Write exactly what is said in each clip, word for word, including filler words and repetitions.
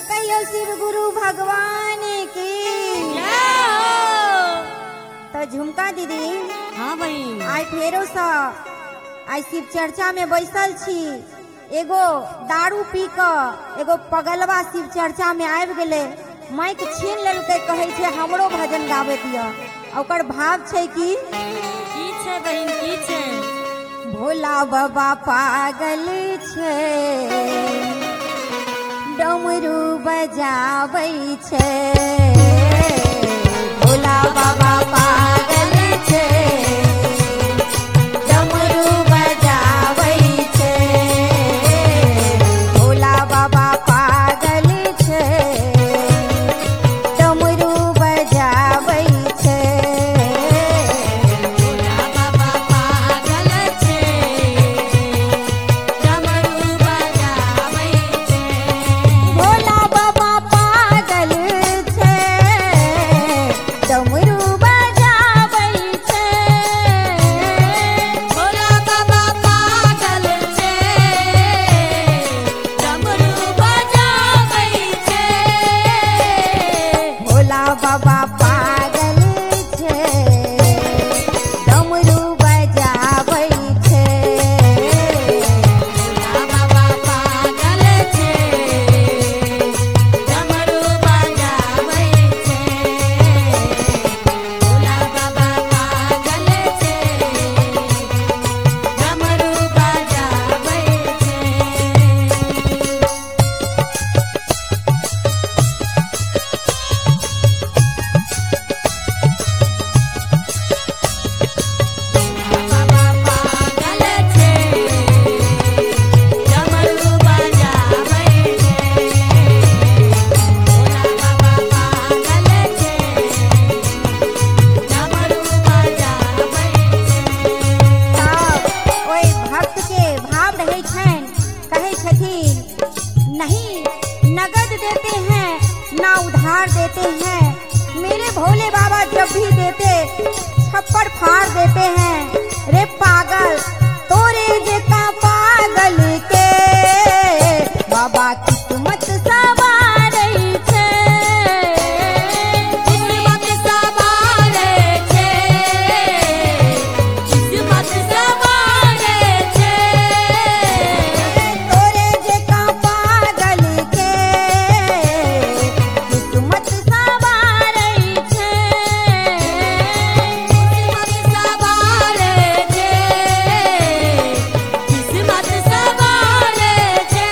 कहियो शिव गुरु भगवान की। तो झुमका दीदी, हाँ बहन, आई फेरो सा आई शिव चर्चा में बैसल छी। एगो दारू पी क एगो पगलवा शिव चर्चा में आबि गेले, माइक छीन लेलकै, कहे छे हमरो भजन गावे दिया। ओकर भाव छे कि की छे बहन, की छे? भोला बाबा पागल छे, डमरू बजाबै छे। भोला बाबा पागल छे, डमरू बजाबै छे। भोला बाबा पागल छे, डमरू बजाबै छे। भोला बाबा पागल छे, डमरू बजाबै छे। भोला बाबा पागल छे, डमरू बजाबै छे। भोला बाबा पागल छे, डमरू बजाबै छे। भोला बाबा पागल छे, डमरू बजाबै छे। भोला बाबा पागल छे, डमरू बजाबै छे। भोला बाबा पागल छे, डमरू बजाबै छे। बाबा पागल छे, डमरू बजाबै छे। भोला बाबा पागल छे, डमरू बजाबै छे। तब ओइ भक्त के भाव रहे छन, कहे छथिन नहीं नगद देते हैं ना उधार देते हैं। मेरे भोले बाबा जब भी देते छप्पड़ फाड़ देते हैं। रे पागल तोरे जेका पागल के बाबा किस्मत सवारै छे। किस्मत सवारे छे, किस्मत सवारे छे। तोरे जेका पागल के किस्मत सवारै छे। किस्मत सवारे छे, किस्मत सवारे छे।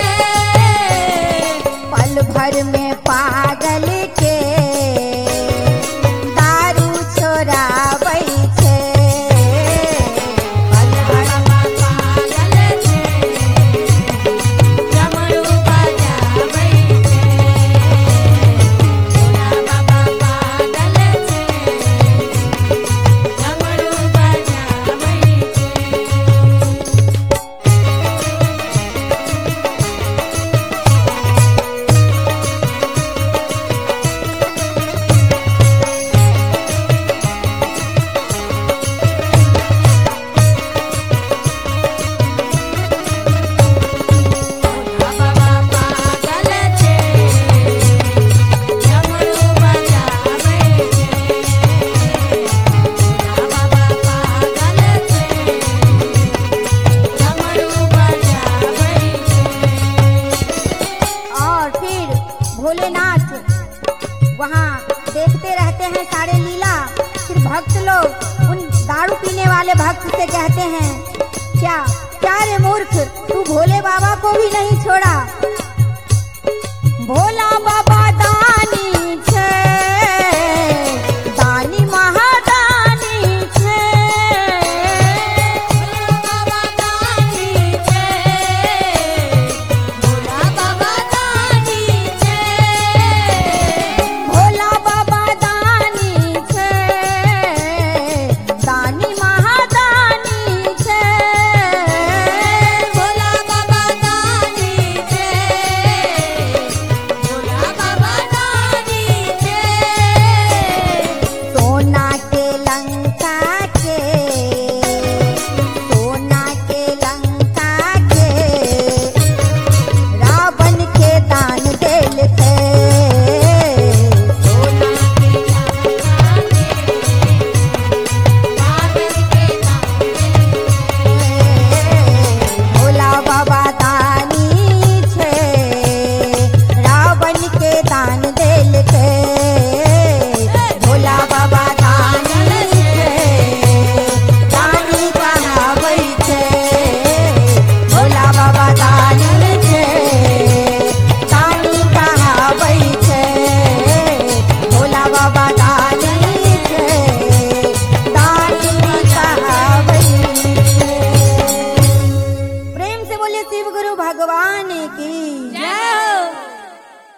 पल भर में पागल के दारू छोड़ाबै छे। पल भर पागल छे, डमरू बजाबै छे। भोला बाबा पागल छे, डमरू बजाबै छे। भोला बाबा पागल छे, डमरू बजाबै छे। भोला बाबा पागल छे, डमरू बजाबै छे। और फिर भोलेनाथ वहाँ देखते रहते हैं सारे लीला। फिर भक्त लोग उन दारू पीने वाले भक्त से कहते हैं क्या क्या रे मूर्ख, तू भोले बाबा को भी नहीं छोड़ा। भोला